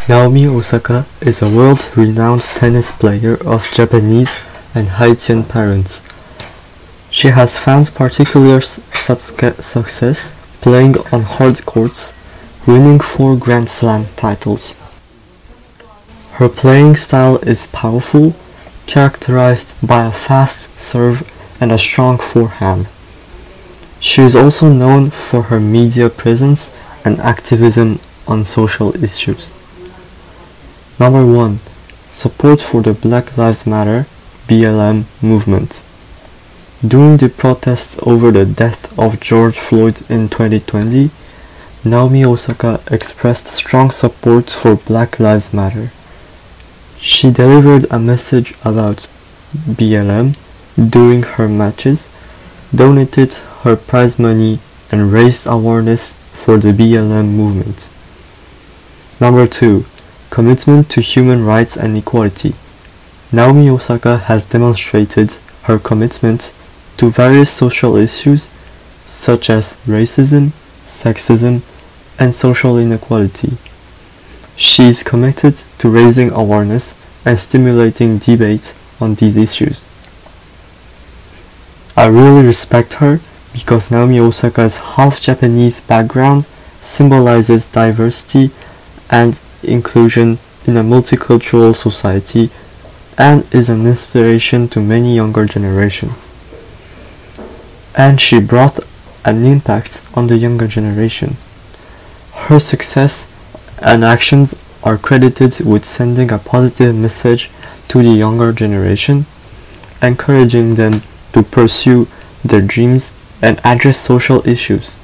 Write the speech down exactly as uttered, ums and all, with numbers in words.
Naomi Osaka is a world-renowned tennis player of Japanese and Haitian parents. She has found particular success playing on hard courts, winning four Grand Slam titles. Her playing style is powerful, characterized by a fast serve and a strong forehand. She is also known for her media presence and activism on social issues. Number one. Support for the Black Lives Matter B L M movement. During the protests over the death of George Floyd in twenty twenty, Naomi Osaka expressed strong support for Black Lives Matter. She delivered a message about B L M during her matches, donated her prize money, and raised awareness for the B L M movement. Number two. Commitment to human rights and equality. Naomi Osaka has demonstrated her commitment to various social issues such as racism, sexism, and social inequality. She is committed to raising awareness and stimulating debate on these issues. I really respect her because Naomi Osaka's half Japanese background symbolizes diversity and inclusion in a multicultural society and is an inspiration to many younger generations. And she brought an impact on the younger generation. Her success and actions are credited with sending a positive message to the younger generation, encouraging them to pursue their dreams and address social issues.